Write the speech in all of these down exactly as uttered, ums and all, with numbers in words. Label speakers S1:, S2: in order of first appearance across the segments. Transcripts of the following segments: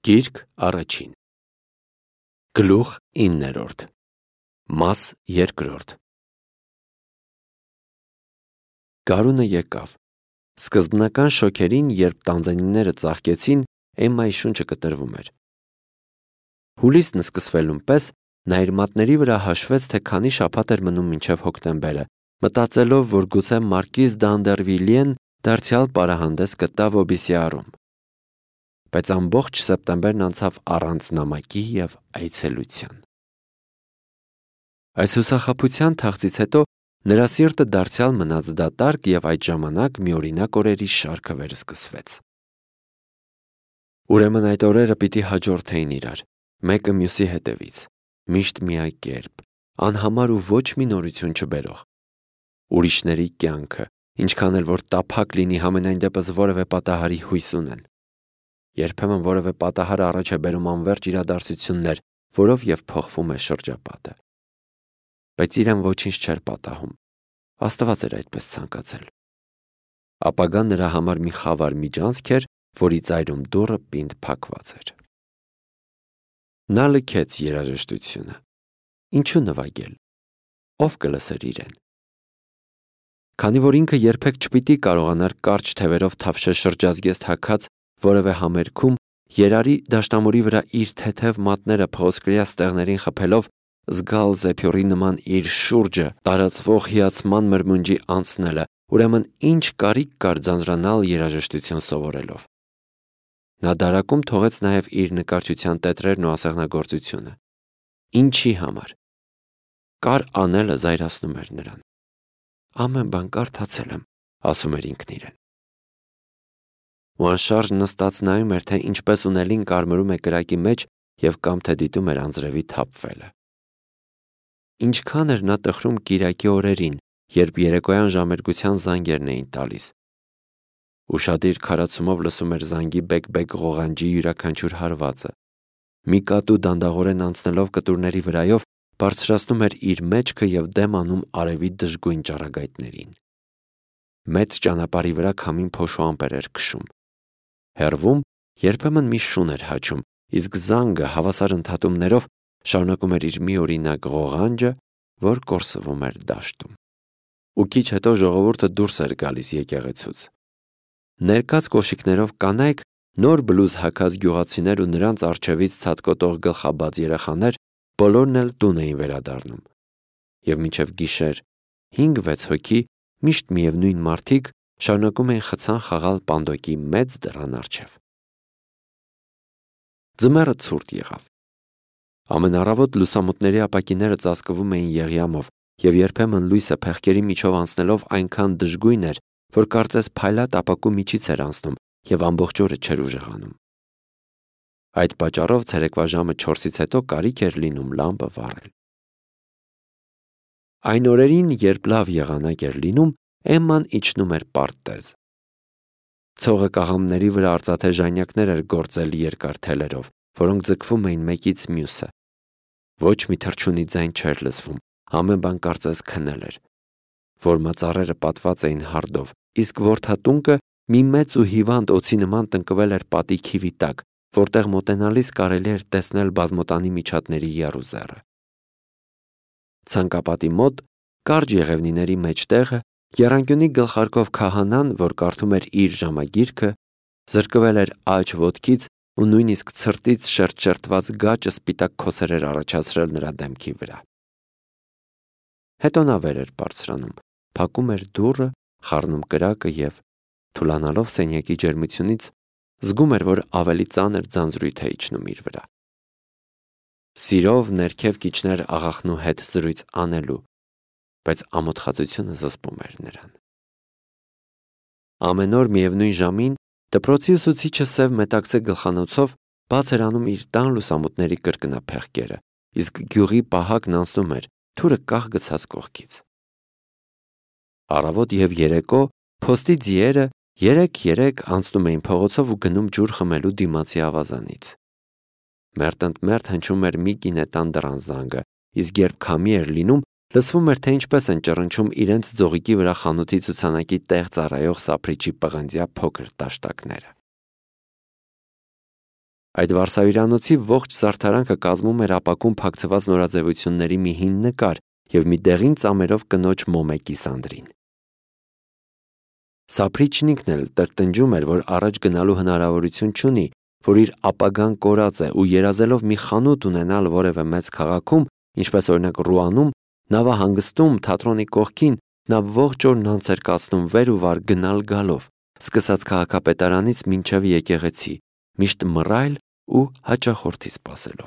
S1: Գիրք առաջին Գլուխ իններորդ Մաս երկրորդ Գարունը եկավ։ Սկզբնական շոգերին, երբ տանձանիները ծաղկեցին, Էմմայի շունչը կտրվում էր։ Հուլիսն սկսվելուն պես նա իր մատների վրա հաշվեց, թե քանի շաբաթ էր մնում մինչև հոկտեմբերը, մտածելով, որ գուցե մարկիզ Դանդերվիլիեն դարձյալ պարահանդես կտա Վոբիսիարում։ Բայց ամբողջ սեպտեմբերն անցավ առանց նամակի և այցելության։ Այս հուսախաբության թախծից հետո նրա սիրտը դարձյալ մնաց դատարկ և այդ ժամանակ մի օրինակ օրերի շարքը վերսկսվեց։ Ուրեմն այդ օրերը պիտի հաջորդեին իրար, մեկը մյուսի հետևից, միշտ միակերպ, անհամար ու ոչ մի նորություն չբերող։ Ուրիշների կյանքը, ինչքան էլ որ տափակ լինի, համենայն դեպս որևէ պատահարի հույս ունեն։ Երբեմն որևէ պատահարը առաջ է բերում անվերջ իրադարձություններ, որով և փոխվում է շրջապատը։ Բայց իրեն ոչինչ չէր պատահում։ Աստված էր այդպես ցանկացել։ Ապագան նրա համար մի խավար միջանցք էր, որի ծայրում դուռը պինդ փակված էր։ Նա լքեց երաժշտությունը։ Ինչու նվագել։ Ով կլսեր իրեն։ Քանի որ ինքը երբեք չպիտի կարողանար կարճ թևերով թավշե շրջազգեստ հագած որևէ համերգում, երարի դաշտամուրի վրա իր թեթև մատները փղոսկրյա ստեղներին խփելով զգալ զեփյորի նման իր շուրջը տարածվող հիացման մրմունջի անցնելը, ուրեմն ինչ կարիք կար ձանձրանալ երաժշտություն սովորելով։ Նա դարակում թողեց նաև իր նկարչության տետրերն ու ասեղնագործությունը։ Ինչի համար։ Կար անելը զայրացնում էր նրան։ Ամեն բան կարդացել եմ, ասում էր ինքն իրեն։ Ու անշարժ նստած նայում էր, թե ինչպես ունելին կարմրում է կրակի մեջ և կամ թե դիտում էր անձրևի թափվելը։ Ինչքան էր նա տխրում կիրակի օրերին, երբ երեկոյան ժամերգության զանգերն էին տալիս։ Ուշադիր քարացումով լսում էր զանգի բեկ-բեկ ղողանջի յուրաքանչյուր հարվածը։ Մի կատու դանդաղորեն անցնելով կտուրների վրայով բարձրացնում էր իր մեջքը և դեմ անում արևի դժգույն ճառագայթներին։ Մեծ ճանապարհի վրա քամին փոշու ամպեր էր քշում։ Հեռվում երբեմն մի շուն էր հաչում, իսկ զանգը հավասար ընդհատումներով շարունակում էր իր մի օրինակ ղողանջը, որ կորսվում էր դաշտում։ Ու քիչ հետո ժողովուրդը դուրս էր գալիս եկեղեցուց։ Ներկած կոշիկներով կանայք, նոր բլուզ հագած գյուղացիներ ու նրանց առջևից ցատկոտող գլխաբաց երեխաներ բոլորն էլ տուն էին վերադառնում։ Եվ մինչև գիշեր հինգ-վեց հոգի միշտ միևնույն մարդիկ շարունակում էին խցան խաղալ պանդոկի մեծ դռան առջև։ Ձմեռը ցուրտ եղավ։ Ամեն առավոտ լուսամուտների ապակիները ծածկվում էին եղյամով, և երբեմն լույսը փեղկերի միջով անցնելով այնքան դժգույն էր, որ կարծես փայլատ ապակու միջից էր անցնում և ամբողջ օրը չէր ուժեղանում։ Այդ պատճառով ցերեկվա ժամը չորսից հետո կարիք էր լինում լամպը վառել։ Այն օրերին, երբ լավ եղանակ էր լինում, Էմման իջնում էր պարտեզ։ Ցողը կաղամների վրա արծաթե ժանյակներ էր գործել երկար թելերով, որոնք ձգվում էին մեկից մյուսը։ Ոչ մի թռչունի ձայն չէր լսվում, ամեն բան կարծես քնել էր։ Որմածառերը պատված էին հարդով, իսկ որդատունկը մի մեծ ու հիվանդ օձի նման տնկվել էր պատի քիվի տակ, որտեղ մոտենալիս կարելի էր տեսնել բազմոտանի միջատների եռուզեռը։ Ցանկապատի մոտ, կարճ եղևնիների մեջտեղը, եռանկյունի գլխարկով քահանան, որ կարդում էր իր ժամագիրքը, զրկվել էր աջ ոտքից ու նույնիսկ ցրտից շերտ-շերտված գաճը սպիտակ քոսեր էր առաջացրել նրա դեմքի վրա։ Հետո նա վեր էր բարձրանում, փակում էր դուռը, խառնում կրակը և, թուլանալով սենյակի ջերմությունից, զգում էր, որ ավելի ծանր ձանձրույթ է իջնում իր վրա։ Սիրով ներքև կիջներ աղախնու հետ զրույց անելու, բայց ամոթխածությունը զսպում էր նրան։ Ամեն օր միևնույն ժամին դպրոցի ուսուցիչը սև մետաքսե գլխանոցով բաց էր անում իր տան լուսամուտների կրկնափեղկերը, իսկ գյուղի պահակն անցնում էր, թուրը կախ գցած կողքից։ Առավոտ և երեկո փոստի ձիերը երեք-երեք անցնում էին փողոցով ու գնում ջուր խմելու դիմացի ավազանից։ Մերթընդմերթ հնչում էր մի գինետան դռան զանգը, իսկ երբ քամի էր լինում, լսվում էր, թե ինչպես են ճռնչում իրենց ձողիկի վրա խանութի ցուցանակի տեղ ծառայող սափրիչի պղնձյա փոքր տաշտակները։ Այդ վարսավիրանոցի ողջ զարդարանքը կազմում էր ապակուն փակցված նորաձևությունների մի հին նկար և մի դեղին ծամերով կնոջ մոմեկի սանդրին։ Սափրիչնիկն էլ տրտնջում էր, որ առաջ գնալու հնարավորություն չունի, որ իր ապագան կորած է ու երազելով մի խանութ ունենալ որևէ մեծ քաղաքում, ինչպես օրինակ Ռուանում, նավահանգստում, թատրոնի կողքին, նա ողջ օրն անց էր կացնում վեր ու վար գնալ գալով, սկսած քաղաքապետարանից մինչև եկեղեցի, միշտ մռայլ ու հաճախորդի սպասելով։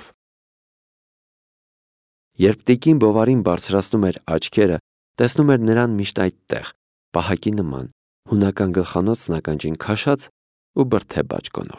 S1: Երբ տիկին Բովարին բարձրացնում էր աչքերը, տեսնում էր նրան միշտ այդտեղ, պահակի նման, հունական գլխանոցն ականջին քաշած ու բրդե բաճկոնով։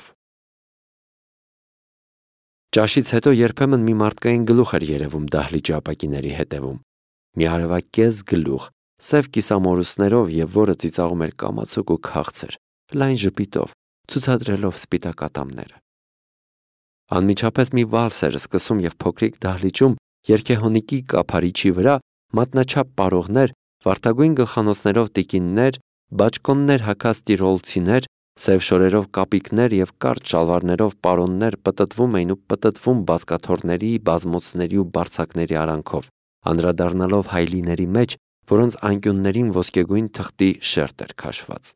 S1: Ճաշից հետո երբեմն մի մարդկային գլուխ էր երևում դահլիճի ապակիների հետևում, մի արևակեզ գլուխ, սև կիսամորուսներով և որը ծիծաղում էր կամացուկ ու քաղցր, լայն ժպիտով, ցուցադրելով սպիտակ ատամները։ Անմիջապես մի վալս էր սկսում և փոքրիկ դահլիճում երգեհոնիկի կափարիչի վրա մատնաչափ պարողներ, վարդագույն գլխանոցներով տիկիններ, բաճկոններ հագած տիրոլցիներ, սև շորերով կապիկներ և կարճ շալվարներով պարոններ պտտվում էին ու պտտվում բազկաթոռների, բազմոցների ու բարձակների արանքով, անդրադառնալով հայլիների մեջ, որոնց անկյուններին ոսկեգույն թղթի շերտ էր քաշված։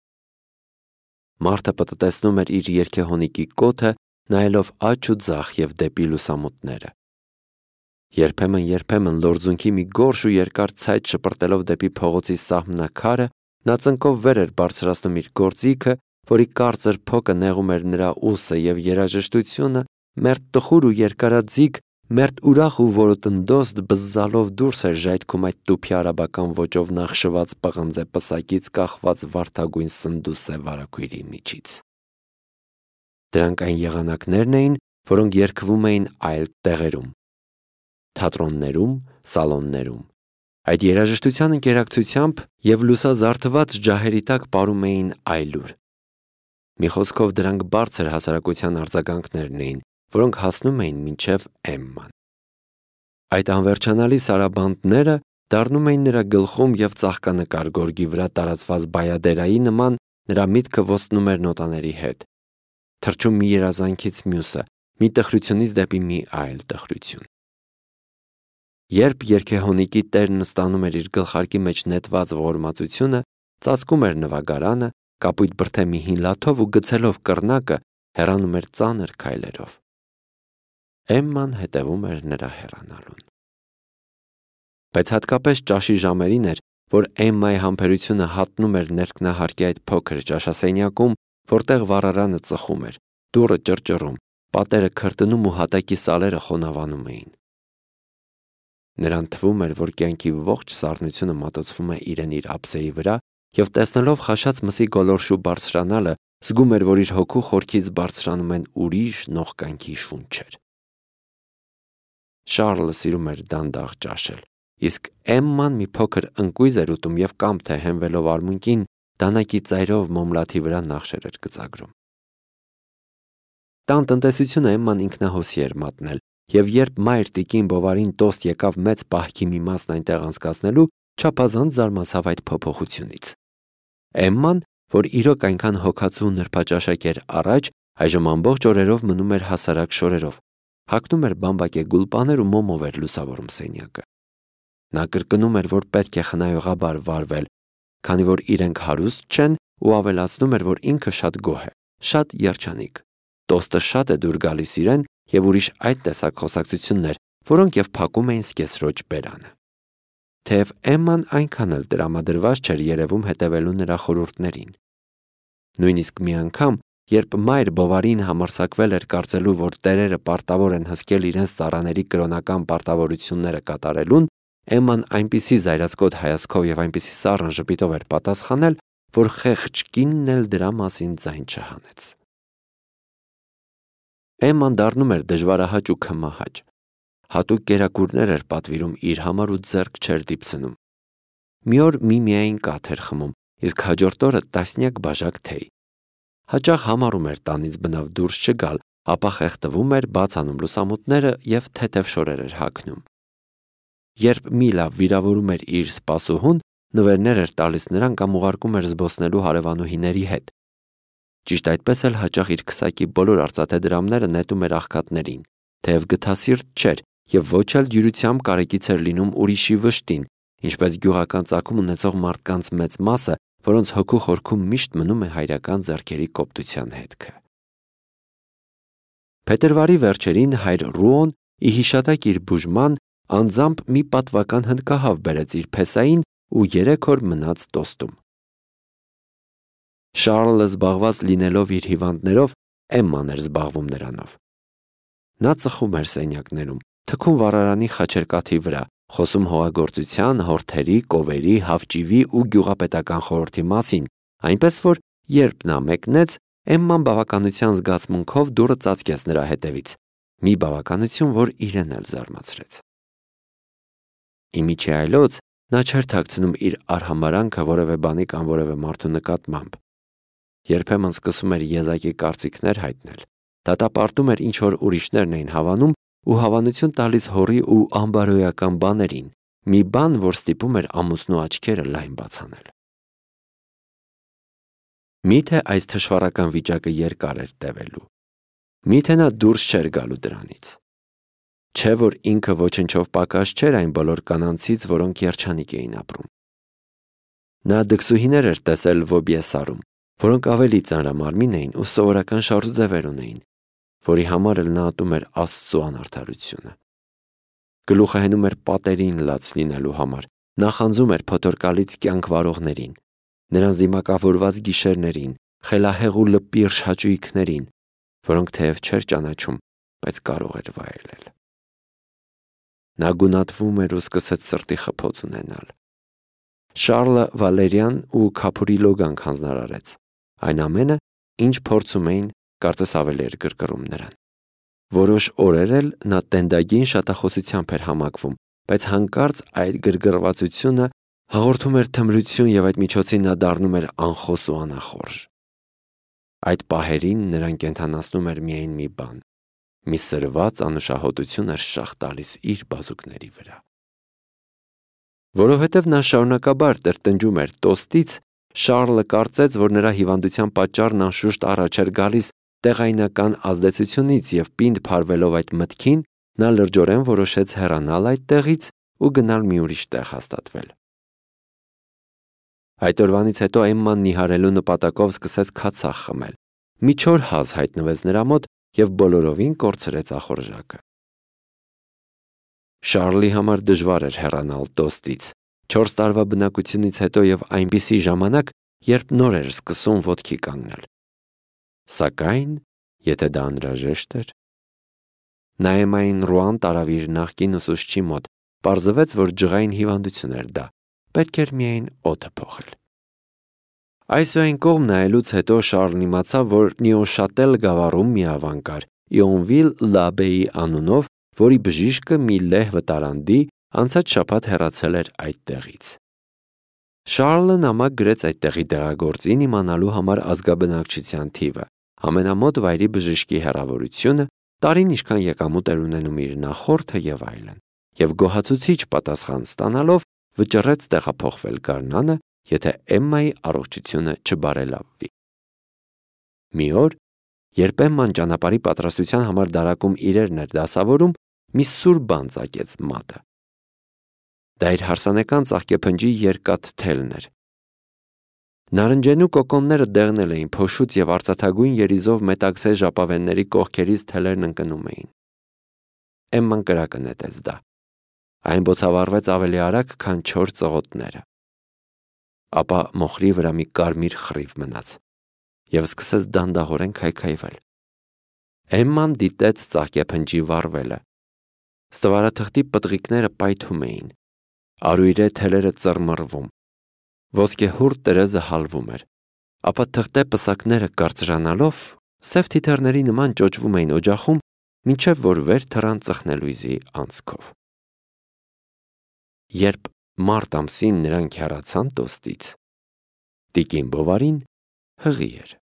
S1: Մարդը պտտեցնում էր իր երգեհոնիկի կոթը, նայելով աջ ու ձախ և դեպի լուսամուտները։ Երբեմն-երբեմն լորձունքի մի գորշ ու երկար ցայտ շպրտելով դեպի փողոցի սահմնաքարը, նա ծնկով վեր էր բարձրացնում իր գործիքը, որի կարծր փոկը նեղում էր նրա ուսը և երաժշտությունը, մերթ տխուր ու երկարաձիգ, մերթ ուրախ ու որոտնդոստ բզզալով դուրս էր ժայթքում այդ տուփի արաբական ոճով նախշված պղնձե պսակից կախված վարդագույն սնդուսե վարագույրի միջից։ Դրանք այն եղանակներն էին, որոնք երգվում էին այլ տեղերում, թատրոններում, սալոններում։ Այդ երաժշտության ընկերակցությամբ և լուսազարդված ջահերի տակ պարում էին այլուր։ Մի խոսքով դրանք բարձր հասարակության արձագանքներն էին, որոնք հասնում էին մինչև Էմման։ Այդ անվերջանալի սարաբանդները դառնում էին նրա գլխում և ծաղկանկար գորգի վրա տարածված բայադերայի նման նրա միտքը ոստնում էր նոտաների հետ, թռչում մի երազանքից մյուսը, մի տխրությունից դեպի մի այլ տխրություն։ Երբ երգեհոնիկի տերն ստանում էր իր գլխարկի մեջ նետված ողորմածությունը, ծածկում էր նվագարանը, կապույտ բրդե մի հին լաթով ու գցելով կռնակը, հեռանում էր ծանր քայլերով։ Էմման հետևում էր նրա հեռանալուն։ Բայց հատկապես ճաշի ժամերին էր, որ Էմմայի համբերությունը հատնում էր ներքնահարկի այդ փոքր ճաշասենյակում, որտեղ վառարանը ծխում էր, դուռը ճռճռում, պատերը քրտնում ու հատակի սալերը խոնավանում էին։ Նրան թվում էր, որ կյանքի ողջ սառնությունը մատուցվում է իրեն իր ափսեի վրա և տեսնելով խաշած մսի գոլորշու բարձրանալը, զգում էր, որ իր հոգու խորքից բարձրանում են ուրիշ նողկանքի շունչեր։ Շառլը սիրում էր դանդաղ ճաշել, իսկ Էմման մի փոքր ընկույզ էր ուտում և կամ թե հենվելով արմունկին, դանակի ծայրով մոմլաթի վրա նախշեր էր գծագրում։ Տան տնտեսությունը Էմման ինքնահոսի էր մատնել, և երբ մայր տիկին Բովարին տոստ եկավ մեծ պահքի մի մասն այնտեղ անցկացնելու, չափազանց զարմացավ այդ փոփոխությունից։ Էմման, որ իրոք այնքան հոգացու նրբաճաշակ էր առաջ, այժմ ամբողջ օրերով մնում էր հասարակ շորերով, հագնում էր բամբակե գուլպաներ ու մոմով էր լուսավորում սենյակը։ Նա կրկնում էր, որ պետք է խնայողաբար վարվել, քանի որ իրենք հարուստ չեն, ու ավելացնում էր, որ ինքը շատ գոհ է, շատ երջանիկ, տոստը շատ է դուր գալիս իրեն և ուրիշ այդ տեսակ խոսակցություններ, որոնք և փակում էին սկեսրոջ բերանը։ Թեև Էմման այնքան էլ տրամադրված չէր երևում հետևելու նրա խորհուրդներին։ Նույնիսկ մի անգամ, երբ մայր Բովարին համարձակվել էր կարծելու, որ տերերը պարտավոր են հսկել իրենց ծառաների կրոնական պարտավորությունները կատարելուն, Էմման այնպիսի զայրացկոտ հայացքով և այնպիսի սառն ժպիտով էր պատասխանել, որ խեղճ կինն էլ դրա մասին ձայն չհանեց։ Էմման դառնում էր դժվարահաճ ու քմահաճ։ Հատուկ կերակուրներ էր պատվիրում իր համար ու ձեռք չէր դիպցնում։ Մի օր միմիային կաթ էր խմում, իսկ հաջորդ օրը տասնյակ բաժակ թեյ։ Հաճախ համառում էր տանից բնավ դուրս չգալ, ապա խեղդվում էր, բաց անում լուսամուտները և թեթև շորեր էր հագնում։ Երբ Միլա վիրավորում էր իր սպասուհուն, նվերներ էր տալիս նրան կամ ուղարկում էր զբոսնելու հարևանուհիների հետ։ Ճիշտ այդպես էլ հաճախ իր քսակի բոլոր արծաթե դրամները նետում էր աղքատներին, թեև գթասիրտ չէր եւ ոչ էլ դյուրությամբ կարեկից էր լինում ուրիշի վշտին, ինչպես գյուղական ծագում ունեցող մարդկանց մեծ մասը, որոնց հոգու խորքում միշտ մնում է հայրական ձեռքերի կոպտության հետքը։ Փետրվարի վերջերին հայր Ռուոն ի հիշատակ իր բուժման անձամբ մի պատվական հնդկահավ բերեց իր փեսային ու երեք օր մնաց տոստում։ Շառլը զբաղված լինելով իր հիվանդներով, Էմման էր զբաղվում նրանով։ Նա ծխում էր սենյակներում, թքում վառարանի խաչերկաթի վրա, խոսում հողագործության, հորթերի, կովերի, հավճիվի ու գյուղապետական խորհրդի մասին, այնպես որ երբ նա մեկնեց, Էմման բավականության զգացմունքով դուռը ծածկեց նրա հետևից, մի բավականություն, որ իրեն էլ զարմացրեց։ Իմիջի այլոց նա չէր թաքցնում իր արհամարանքը որևէ բանի կամ որևէ մարդու նկատմամբ։ Երբեմն սկսում էր եզակի կարծիքներ հայտնել, դատապարտում էր ինչ-որ ուրիշներն էին հավանում ու հավանություն տալիս հորի ու անբարոյական բաներին, մի բան, որ ստիպում էր ամուսնու աչքերը լայն բացանել։ Միթե այս թշվառական վիճակը երկար էր տևելու։ Միթե նա դուրս չէր գալու դրանից։ Չէ որ ինքը ոչնչով պակաս չէր այն բոլոր կանանցից, որոնք երջանիկ էին ապրում։ Նա դքսուհիներ էր տեսել Վոբիեսարում, որոնք ավելի ծանրամարմին էին ու սովորական շարժուձևեր ունեին, որի համար էլ նա ատում էր Աստծու անարդարությունը։ Գլուխը հենում էր պատերին լաց լինելու համար, նախանձում էր փոթորկալից կյանք վարողներին, նրանց դիմակավորված գիշերներին, խելահեղ ու լպիրշ հաճույքներին, որոնք թեև չէր ճանաչում, բայց կարող էր վայելել։ Նա գունատվում էր ու սկսեց սրտի խփոց ունենալ։ Շառլը Վալերիան ու Քափուրի լոգանք հանձնարարեց։ Այն ամենը, ինչ փորձում էին, կարծես ավելի էր գրգռում նրան։ Որոշ օրեր էլ նա տենդագին շատախոսությամբ էր համակվում, բայց հանկարծ այդ գրգռվածությունը հաղորդում էր թմրություն եւ այդ միջոցին նա դառնում էր անխոս ու անախորժ։ Այդ պահերին նրան կենթանացնում էր միայն մի բան՝ մի սրված անուշահոտություն էր շաղ տալիս իր բազուկների վրա։ Որովհետև նա շարունակաբար տրտնջում էր տոստից, Շառլը կարծեց, որ նրա հիվանդության պատճառն անշուշտ առաջ էր գալիս տեղայնական ազդեցությունից եւ պինդ փարվելով այդ մտքին, նա լրջորեն որոշեց հեռանալ այդ տեղից ու գնալ մի ուրիշ տեղ հաստատվել։ Այդ օրվանից հետո Էմման նիհարելու նպատակով սկսեց քացախ խմել։ Մի չոր հազ հայտնվեց նրա մոտ եւ բոլորովին կորցրեց ախորժակը։ Շառլի համար դժվար էր հեռանալ տոստից։ Չորս տարվա բնակությունից հետո եւ այնպիսի ժամանակ, երբ նոր էր սկսում ոտքի կանգնել։ Սակայն, եթե դա անհրաժեշտ էր, Նաեմային Ռուան տարավ իր նախկին ուսուցչի մոտ, պարզվեց, որ ջղային հիվանդություն էր դա, պետք էր միայն օդը փոխել։ Այս ու այն կողմ նայելուց հետո Շառլն իմացավ, որ Նիոշատել գավառում մի ավան կար, Իոնվիլ Լաբեի անունով, որի բժիշկը մի լեհ վտարանդի անցած շաբաթ հեռացել էր այդ տեղից։ Շառլը նամակ գրեց այդ տեղի տեղագործին իմանալու համար ազգաբնակչության թիվը, ամենամոտ վայրի բժշկի հեռավորությունը, տարին ինչքան եկամուտ էր ունենում իր նախորդը եւ այլն, եւ գոհացուցիչ պատասխան ստանալով վճռեց տեղափոխվել Գարնանը, եթե Էմմայի առողջությունը չբարելավվի։ Մի օր, երբ Էմման ճանապարհի պատրաստության համար դարակում իրերն էր դասավորում, մի սուր բան ծակեց մատը։ Դա իր հարսանեկան ծաղկեփնջի երկաթ թելն էր։ Նարնջենու կոկոնները դեղնել էին փոշուց եւ արծաթագույն երիզով մետաքսե ժապավենների կողքերից թելերն ընկնում էին։ Էմման կրակը նետեց դա։ Այն բոցավառվեց ավելի արագ, քան չոր ծղոտները։ Ապա մոխրի վրա մի կարմիր խռիվ մնաց եւ սկսեց դանդաղորեն քայքայվել։ Էմման դիտեց ծաղկեփնջի վառվելը։ Ստվարաթղթի պտղիկները պայթում էին։ Արույրե թելերը ծռմռվում։ Ոսկեհուռ տրեզը հալվում էր։ Ապա թղթե պսակները կարծրանալով սև թիթեռների նման ճոճվում էին օջախում, մինչև որ վեր թռան ծխնելույզի անցքով։ Երբ մարտ ամսին նրանք հեռացան տոստից, տիկին Բովարին հղի էր։